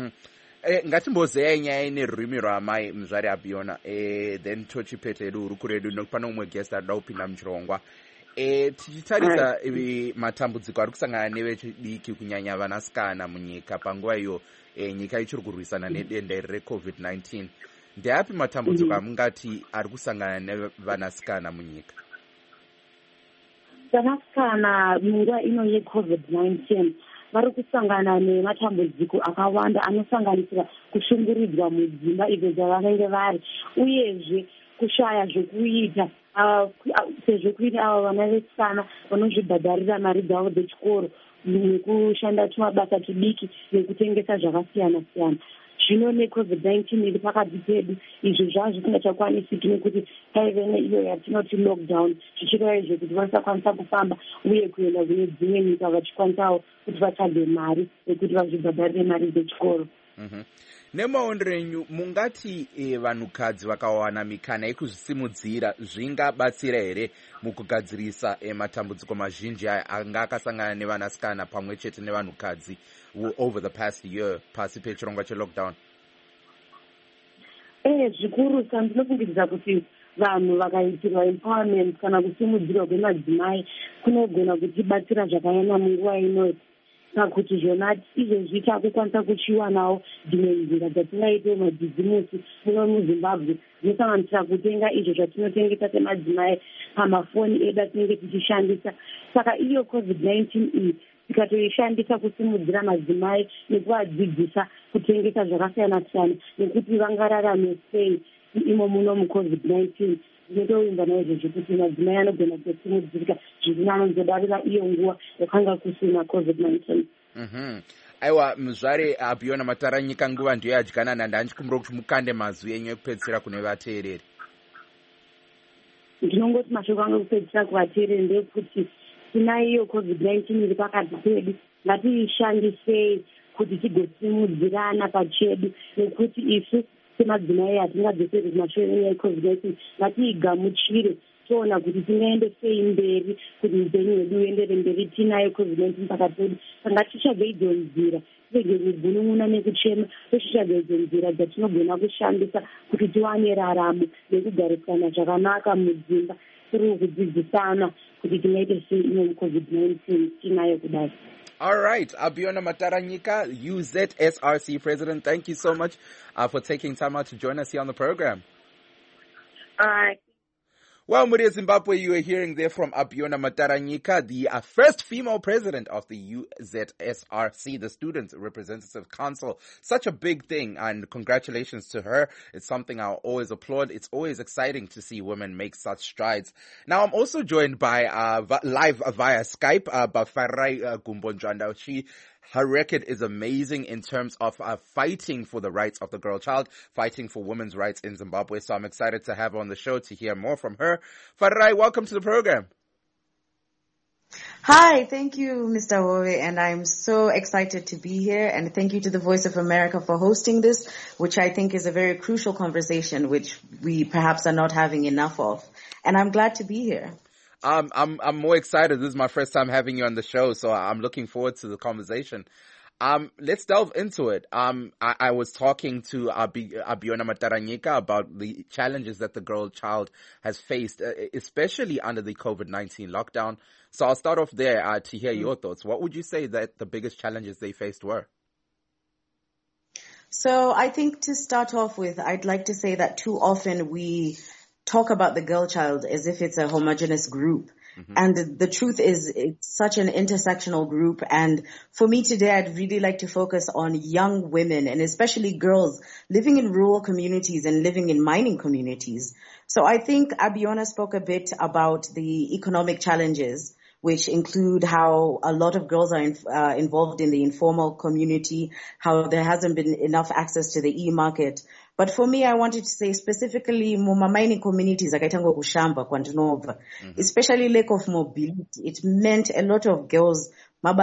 Ngatimbozeya nyaya nerurimi rwamai muzvari Abiona then tochipete ruri kuredu nokupana umwe guest arida kupinda muchirongwa tichitarisa matambudziko ari kusangana nevechidiki kunyanya vanasikana munyika panguva iyo nyika ichiri kurwisana nedenda reCOVID-19. Ndeapi matambudziko amungati ari kusangana nevanasikana munyika? Vanasikana munguva ino yeCOVID-19 vari kusangana nematambudziko akawanda anosanganisira kushungurudzwa mudzimba idzo dzavanenge vari, uyezve kushaya zvekuita sezvo kuine ava vana vesikana vanozvibhadharira mari dzavo dzechikoro nekushanda tumabasa tudiki nekutengesa zvakasiyana siyana. Zvino neCOVID-19 iri pakati pedu, izvo zvava zvisingachakwanisiki nekuti paive neiyo yatinoti lockdown, zvichireva izvo kuti vasakwanisa kufamba uye kuenda kune dzimwe nyika vachikwanisawo kuti vatsvage mari nekuti vazvibhadharire mari dzechikoro. Nemaondero enyu mungati vanhukadzi vakawana mikana yekuzvisimudzira zvingabatsira here mukugadzirisa matambudziko mazhinji aya anga akasangana nevanasikana pamwe chete nevanhukadzi over the past year pasi pechirongwa chelockdown? Zvikuru ndinofungidzira kuti vanhu vakaitirwa empowerment kana kusimudzirwa kwemadzimai kunogona kutibatsira zvakanyanya munguva ino pakuti zvona izvezvi takukwanisa kuchiwanawo dzimwe nzira dzatingaitewo mabhizimusi muno muzimbabwe dzinosanganisira kutenga izvo zvatinotengesa semadzimai pamafoni edu atinenge tichishandisa. Saka iyo COVID-19 iyi tikatoishandisa kusimudzira madzimai nekuvadzidzisa kutengesa zvakasiyana siyana nekuti vangararame sei imo muno muCovid-19. Zvinotoimba naizvozvo kuti madzimai anogona kutosimudzirika zviri anonzodarira iyo nguva yakanga kusina COVID-19. Aiwa, muzvare Abiyona Mataranyika, nguva ndiyo yadyana ndandichikumbira kuti mukande mazwi enyu ekupedzisira kune vateereri. Ndinongoti mashoko angu ekupedzisira kuvateereri ndekuti tinaiyo COVID-19 iri pakati pedu, ngatiishandisei kuti tigosimudzirana pachedu, nekuti isu semadzimai hatingadzoseri kumashure enyaya yeCovid-19. Ngatiigamuchire toona kuti tingaende sei mberi kuti upenyu hwedu huendere mberi tinayo COVID-19 pakati pedu. Ngatichitsvage idzo nzira, tirege kugunun'una nekuchema, tochitsvage idzo nzira dzatinogona kushandisa kuti tiwane raramo nekugarisana zvakanaka mudzimba, tiri kudzidzisana kuti tingaite sei ino COVID-19 tinayo kudai. All right, Abiyona Mataranyika, UZSRC President, thank you so much for taking time out to join us here on the program. All right. Well, Muria Zimbabwe, you were hearing there from Abiyona Mataranyika, the first female president of the UZSRC, the Student Representative Council. Such a big thing, and congratulations to her. It's something I'll always applaud. It's always exciting to see women make such strides. Now, I'm also joined by live via Skype by Farai Gumbonjanda. Her record is amazing in terms of fighting for the rights of the girl child, fighting for women's rights in Zimbabwe. So I'm excited to have her on the show to hear more from her. Farai, welcome to the program. Hi, thank you, Mr. Wowe, and I'm so excited to be here. And thank you to the Voice of America for hosting this, which I think is a very crucial conversation, which we perhaps are not having enough of. And I'm glad to be here. I'm more excited. This is my first time having you on the show, so I'm looking forward to the conversation. Let's delve into it. I was talking to Abiyona Mataranyika about the challenges that the girl child has faced, especially under the COVID-19 lockdown. So I'll start off there to hear your thoughts. What would you say that the biggest challenges they faced were? So I think to start off with, I'd like to say that too often we talk about the girl child as if it's a homogeneous group. Mm-hmm. And the truth is it's such an intersectional group. And for me today, I'd really like to focus on young women and especially girls living in rural communities and living in mining communities. So I think Abiyona spoke a bit about the economic challenges, which include how a lot of girls are involved in the informal community, how there hasn't been enough access to the e-market. But for me, I wanted to say specifically mining communities, especially lack of mobility. It meant a lot of girls,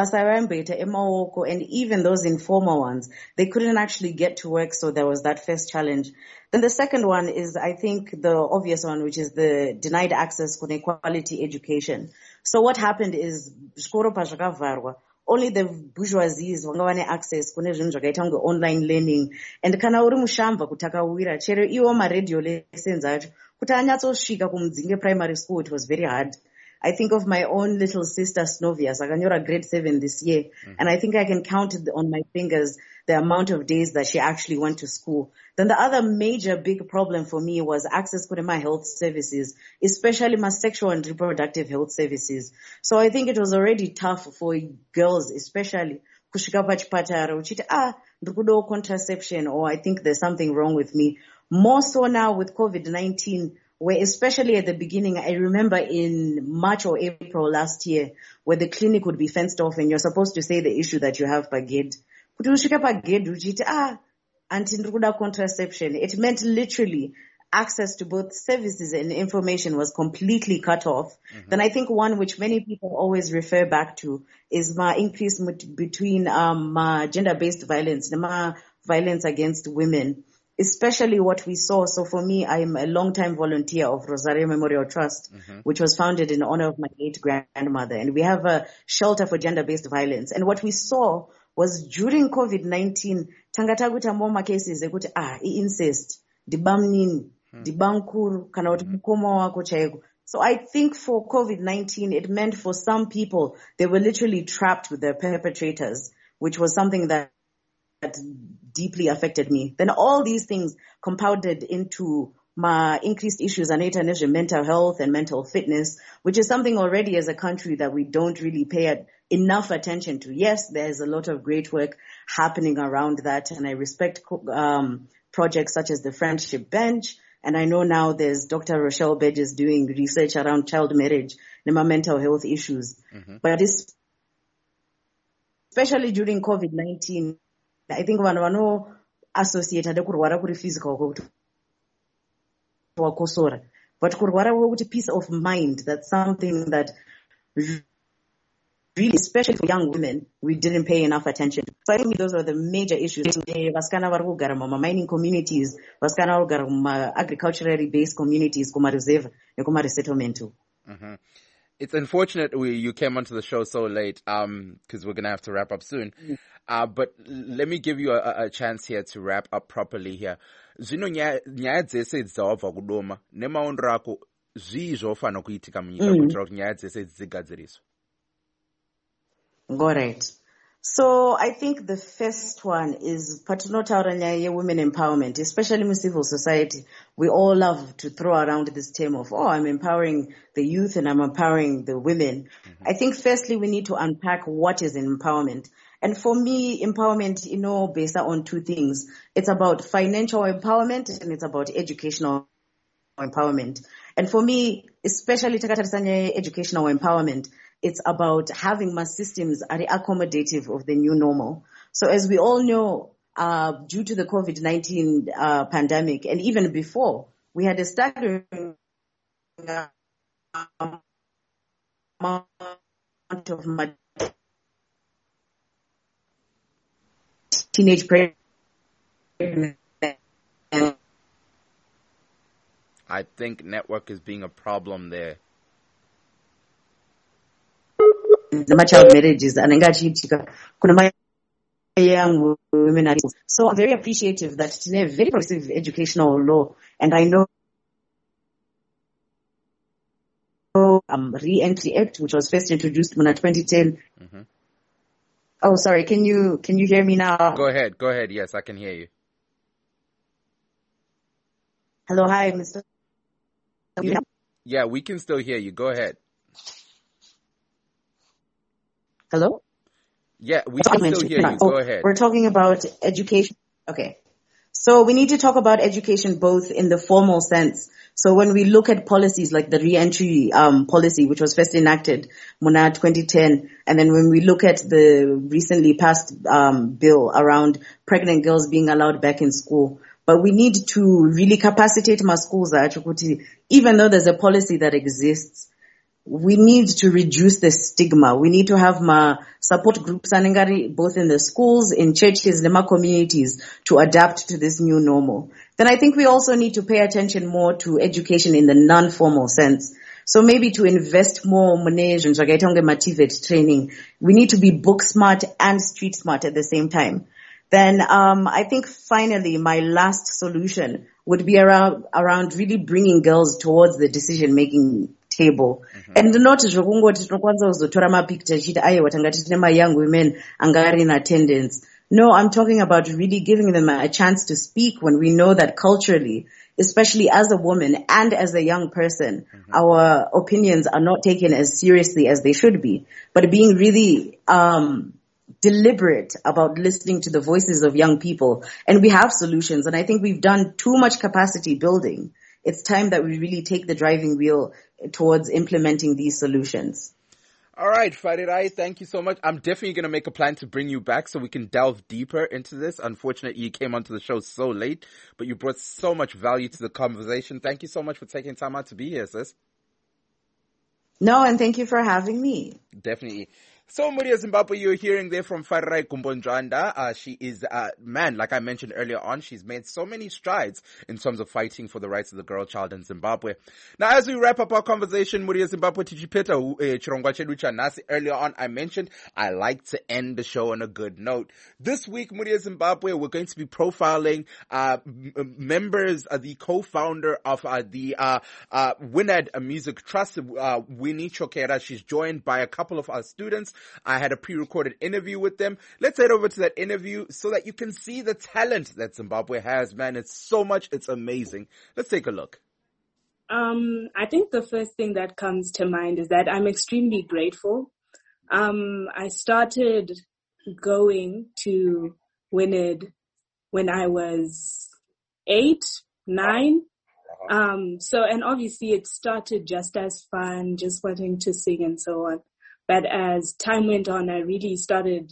and even those informal ones, they couldn't actually get to work. So there was that first challenge. Then the second one is, I think, the obvious one, which is the denied access to quality education. So what happened is, only the bourgeoisies vangavane access kune zvinhu zvakaita kunge online learning, and kana uri mushamba kutakawira chero iwo maradio lessons acho kuti anyatsosvika kumudzinge primary school, it was very hard. I think of my own little sister Snovia, akanyora grade 7 this year, and I think I can count on my fingers the amount of days that she actually went to school. Then the other major big problem for me was access to my health services, especially my sexual and reproductive health services. So I think it was already tough for girls, especially kushika pachipatara uchiti ndikudawo contraception, or I think there's something wrong with me. More so now with COVID-19, where especially at the beginning, I remember in March or April last year, where the clinic would be fenced off and you're supposed to say the issue that you have per gate. Kuti ushika pa gate uchiti anti ndikuda contraception. It meant literally access to both services and information was completely cut off. Mm-hmm. Then I think one which many people always refer back to is my increase between gender-based violence, my violence against women, especially what we saw. So for me, I'm a long-time volunteer of Rosario Memorial Trust, which was founded in honor of my late grandmother. And we have a shelter for gender-based violence. And what we saw was during COVID-19, tangataguta moma cases ekuti incest, dibamnini, dibankuru, kana kuti mukoma wako chaiko. So I think for COVID-19, it meant for some people, they were literally trapped with their perpetrators, which was something that deeply affected me. Then all these things compounded into my increased issues and mental health and mental fitness, which is something already as a country that we don't really pay enough attention to. Yes, there's a lot of great work happening around that, and I respect projects such as the Friendship Bench. And I know now there's Dr. Rochelle Bedges doing research around child marriage and mental health issues. But especially during COVID-19, I think one associated with physical, but with peace of mind. That's something that really, especially for young women, we didn't pay enough attention to. So I think those are the major issues. Mining communities, agriculturally based communities, resettlement. It's unfortunate you came onto the show so late, because we're gonna have to wrap up soon. But let me give you a chance here to wrap up properly here. Zvino nyaya dzese dzawabva kudoma nemaondero ako zvii zvofanira kuitika munyika kuitira kuti nyaya dzese dzigadziriswe? All right. So I think the first one is patinotaura nyaya yewomen empowerment, especially in civil society. We all love to throw around this term of, I'm empowering the youth and I'm empowering the women. I think firstly we need to unpack what is empowerment. And for me, empowerment, based on two things. It's about financial empowerment and it's about educational empowerment. And for me, especially educational empowerment, it's about having my systems are accommodative of the new normal. So as we all know, due to the COVID-19 pandemic, and even before, we had a staggering amount of teenage pregnancy. I think network is being a problem there. The child marriages and young women. So I'm very appreciative that it's a very progressive educational law, and I know Re-Entry Act, which was first introduced in 2010. Oh, sorry. Can you hear me now? Go ahead. Yes, I can hear you. Hello, hi, Mr. Yeah, we can still hear you. Go ahead. Hello? Yeah, we can still hear you. Go ahead. We're talking about education. Okay. So we need to talk about education both in the formal sense. So when we look at policies like the re-entry policy, which was first enacted in 2010, and then when we look at the recently passed bill around pregnant girls being allowed back in school, but we need to really capacitate my schools. Even though there's a policy that exists, we need to reduce the stigma. We need to have my support groups both in the schools, in churches, in my communities to adapt to this new normal. Then I think we also need to pay attention more to education in the non-formal sense. So maybe to invest more money in TVET training. We need to be book smart and street smart at the same time. Then I think finally my last solution would be around really bringing girls towards the decision-making table. And not zvokungoti tinokwanisa kuzotora mapicture chiti aiwa tanga tine young women anga in attendance. No, I'm talking about really giving them a chance to speak when we know that culturally, especially as a woman and as a young person, our opinions are not taken as seriously as they should be. But being really deliberate about listening to the voices of young people. And we have solutions. And I think we've done too much capacity building. It's time that we really take the driving wheel towards implementing these solutions. All right, Farirai, thank you so much. I'm definitely going to make a plan to bring you back so we can delve deeper into this. Unfortunately, you came onto the show so late, but you brought so much value to the conversation. Thank you so much for taking time out to be here, sis. No, and thank you for having me. Definitely. So, Muria Zimbabwe, you're hearing there from Farai Kumbonjanda. She is, man, like I mentioned earlier on, she's made so many strides in terms of fighting for the rights of the girl child in Zimbabwe. Now, as we wrap up our conversation, Muria Zimbabwe Tichipeta, Chirongwa Chedu Chanasi, earlier on, I mentioned I like to end the show on a good note. This week, Muria Zimbabwe, we're going to be profiling, members, the co-founder of, the Winad Music Trust, Winnie Chokera. She's joined by a couple of our students. I had a pre-recorded interview with them. Let's head over to that interview so that you can see the talent that Zimbabwe has, man. It's so much. It's amazing. Let's take a look. I think the first thing that comes to mind is that I'm extremely grateful. I started going to Winad when I was 8, 9. And obviously it started just as fun, just wanting to sing and so on. But as time went on, I really started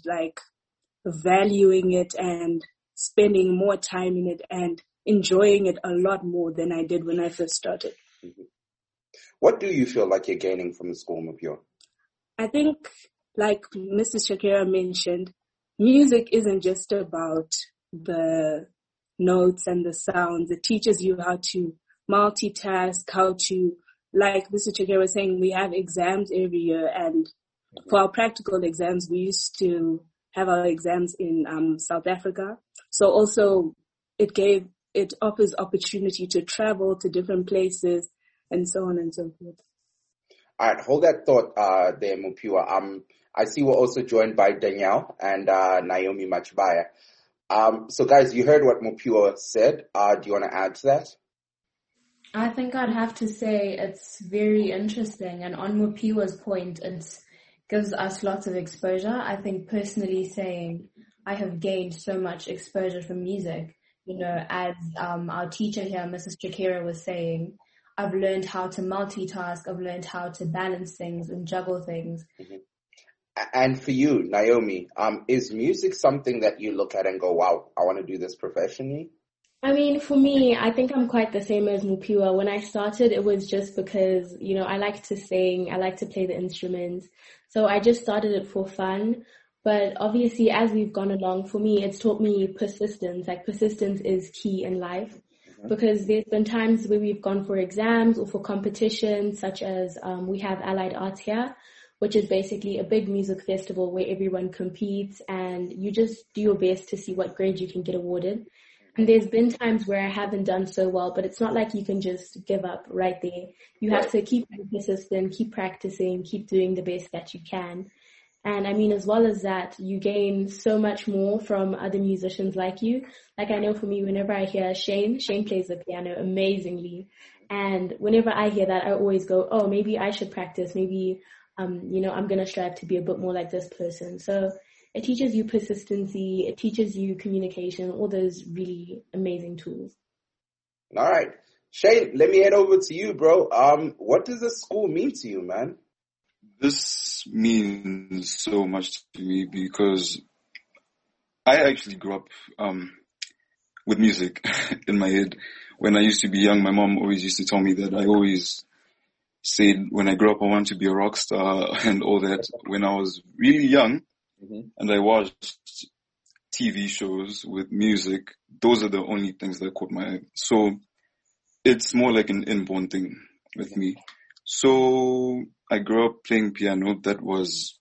valuing it and spending more time in it and enjoying it a lot more than I did when I first started. Mm-hmm. What do you feel like you're gaining from the school, Mupio? I think, like Mrs. Shakira mentioned, music isn't just about the notes and the sounds. It teaches you how to multitask, how to, like Mr. Shakira was saying, we have exams every year, and for our practical exams, we used to have our exams in South Africa. So also it offers opportunity to travel to different places and so on and so forth. All right, hold that thought there, Mupiwa. I see we're also joined by Danielle and Naomi Machibaya. So guys, you heard what Mupiwa said. Do you want to add to that? I think I'd have to say it's very interesting, and on Mupiwa's point, it gives us lots of exposure. I think personally saying I have gained so much exposure from music. You know, as our teacher here, Mrs. Chakira, was saying, I've learned how to multitask, I've learned how to balance things and juggle things. Mm-hmm. And for you, Naomi, is music something that you look at and go, wow, I want to do this professionally? I mean, for me, I think I'm quite the same as Mupiwa. When I started, it was just because, you know, I like to sing, I like to play the instruments. So I just started it for fun. But obviously, as we've gone along, for me, it's taught me persistence. Like, persistence is key in life. Mm-hmm. Because there's been times where we've gone for exams or for competitions, such as we have Allied Arts here, which is basically a big music festival where everyone competes and you just do your best to see what grade you can get awarded. And there's been times where I haven't done so well, but it's not like you can just give up right there. You have to keep being persistent, keep practicing, keep doing the best that you can. And I mean, as well as that, you gain so much more from other musicians like you. Like I know for me, whenever I hear Shane plays the piano amazingly. And whenever I hear that, I always go, oh, maybe I should practice. Maybe, you know, I'm going to strive to be a bit more like this person. So it teaches you persistency, it teaches you communication, all those really amazing tools. All right. Shane, let me head over to you, bro. What does this school mean to you, man? This means so much to me because I actually grew up with music in my head. When I used to be young, my mom always used to tell me that I always said when I grow up I want to be a rock star and all that. When I was really young, mm-hmm. and I watched TV shows with music, those are the only things that caught my eye. So it's more like an inborn thing with me. So I grew up playing piano. That was,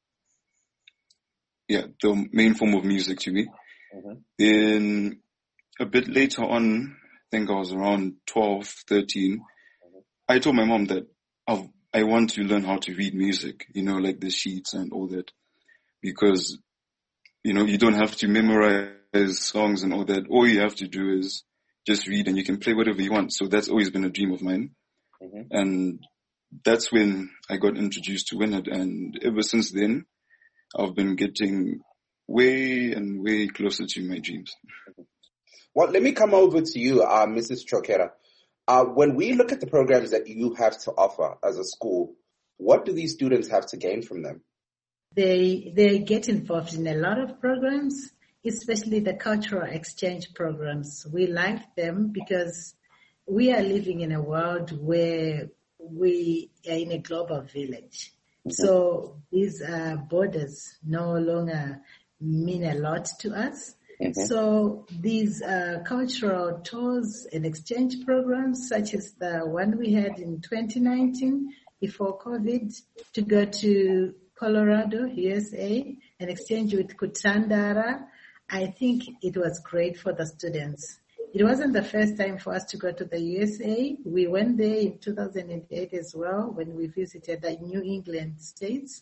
the main form of music to me. Mm-hmm. Then a bit later on, I think I was around 12, 13, mm-hmm. I told my mom that I want to learn how to read music, you know, like the sheets and all that. Because, you know, you don't have to memorize songs and all that. All you have to do is just read and you can play whatever you want. So that's always been a dream of mine. Mm-hmm. And that's when I got introduced to Winad. And ever since then, I've been getting way and way closer to my dreams. Well, let me come over to you, Mrs. Chokera. When we look at the programs that you have to offer as a school, what do these students have to gain from them? They get involved in a lot of programs, especially the cultural exchange programs. We like them because we are living in a world where we are in a global village. So these borders no longer mean a lot to us. So these cultural tours and exchange programs, such as the one we had in 2019 before COVID, to go to Colorado, USA, and exchange with Kutandara, I think it was great for the students. It wasn't the first time for us to go to the USA. We went there in 2008 as well when we visited the New England states.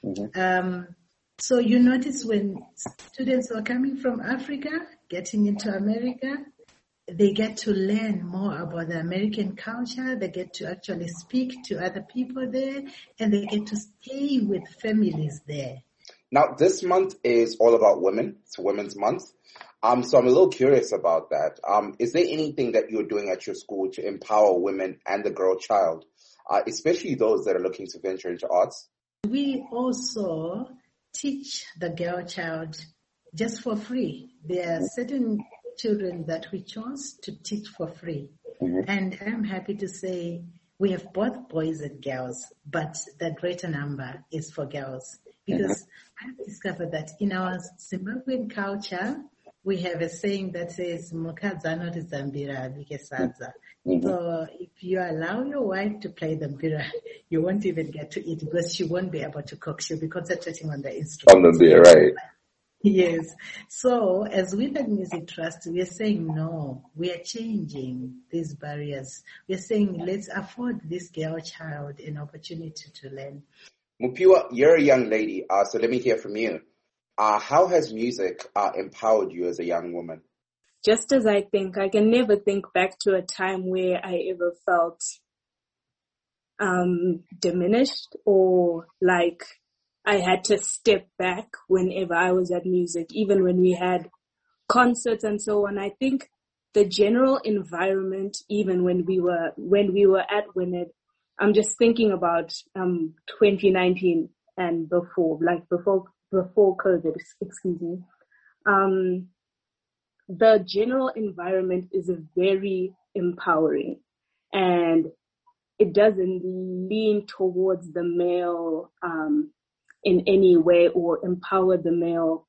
So you notice when students are coming from Africa, getting into America, they get to learn more about the American culture. They get to actually speak to other people there, and they get to stay with families there. Now, this month is all about women. It's Women's Month. So I'm a little curious about that. Is there anything that you're doing at your school to empower women and the girl child, especially those that are looking to venture into arts? We also teach the girl child just for free. There are certain children that we chose to teach for free. And I'm happy to say we have both boys and girls, but the greater number is for girls. Because I've discovered that in our Zimbabwean culture, we have a saying that says, "Mukadzano rizambira bikesadza." So if you allow your wife to play the mbira, you won't even get to eat because she won't be able to cook. She'll be concentrating on the instrument. On the mbira, right. Yes. So as with the Music Trust, we are saying no, we are changing these barriers. We are saying let's afford this girl child an opportunity to learn. Mupiwa, you're a young lady, so let me hear from you. How has music empowered you as a young woman? Just as I think, I can never think back to a time where I ever felt diminished or like I had to step back whenever I was at music, even when we had concerts and so on. I think the general environment, even when we were at WINED, I'm just thinking about 2019 and before COVID, excuse me. The general environment is very empowering, and it doesn't lean towards the male in any way or empower the male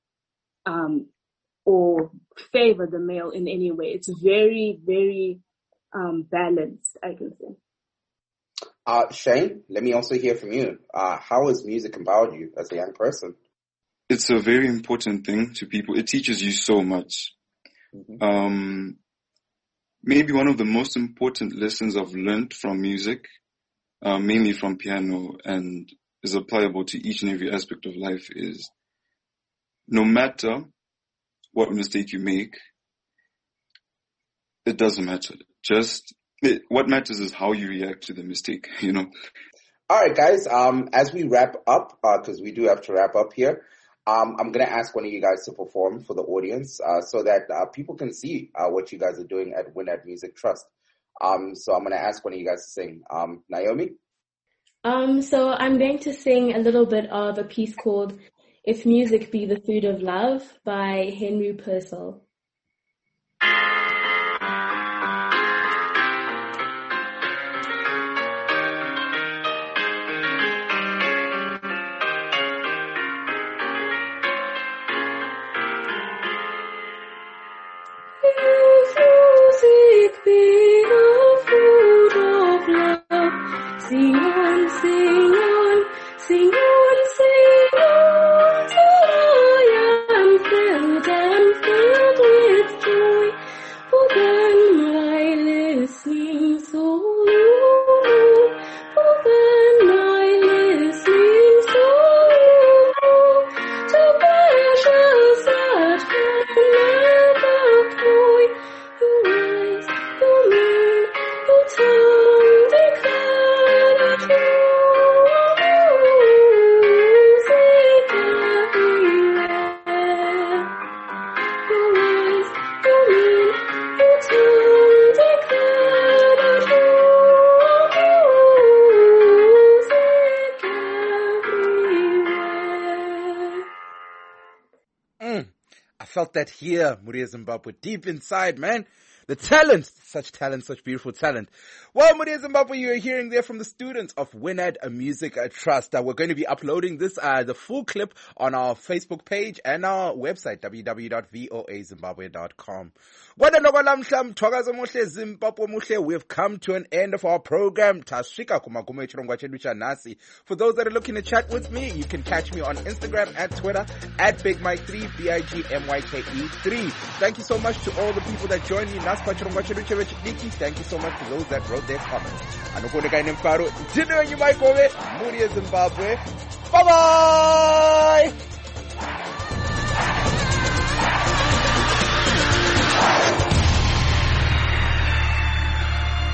or favor the male in any way. It's very, very balanced, I can say. Shane, let me also hear from you. How has music empowered you as a young person? It's a very important thing to people. It teaches you so much. Maybe one of the most important lessons I've learned from music, mainly from piano, and is applicable to each and every aspect of life, is no matter what mistake you make, it doesn't matter. What matters is how you react to the mistake, you know. All right, guys, as we wrap up, because we do have to wrap up here, I'm going to ask one of you guys to perform for the audience so that people can see what you guys are doing at WINED Music Trust. So I'm going to ask one of you guys to sing. Naomi? So I'm going to sing a little bit of a piece called If Music Be the Food of Love by Henry Purcell. Sing on, sing on, sing on, sing on, till I am filled and filled with joy. For then my listening soul, for then my listening soul, to pleasures that can never cloy. Your eyes, your moon, your tongue declare that music everywhere. Your eyes, your moon, your tongue declare that music everywhere. I felt that here, Muria Zimbabwe, deep inside, man. the talent, such beautiful talent. Well, Mudia Zimbabwe, you are hearing there from the students of Winad Music Trust. We're going to be uploading this, the full clip on our Facebook page and our website, www.voazimbabwe.com. We have come to an end of our program. For those that are looking to chat with me, you can catch me on Instagram and Twitter at BigMike3, BIGMYKE3. Thank you so much to all the people that joined me. Thank you so much to those that wrote their comments. Bye bye.